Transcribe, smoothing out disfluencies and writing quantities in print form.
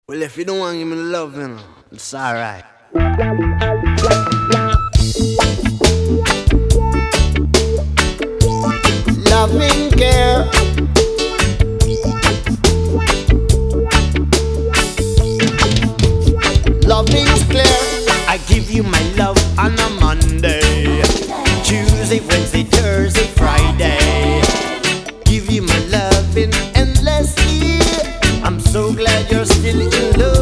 Well, if you don't want to give me love, it's alright. Loving care, loving's clear. I give you my love on a Monday, Tuesday, Wednesday, Thursday, Friday. Give you my love in endlessly. I'm so glad you're still in love.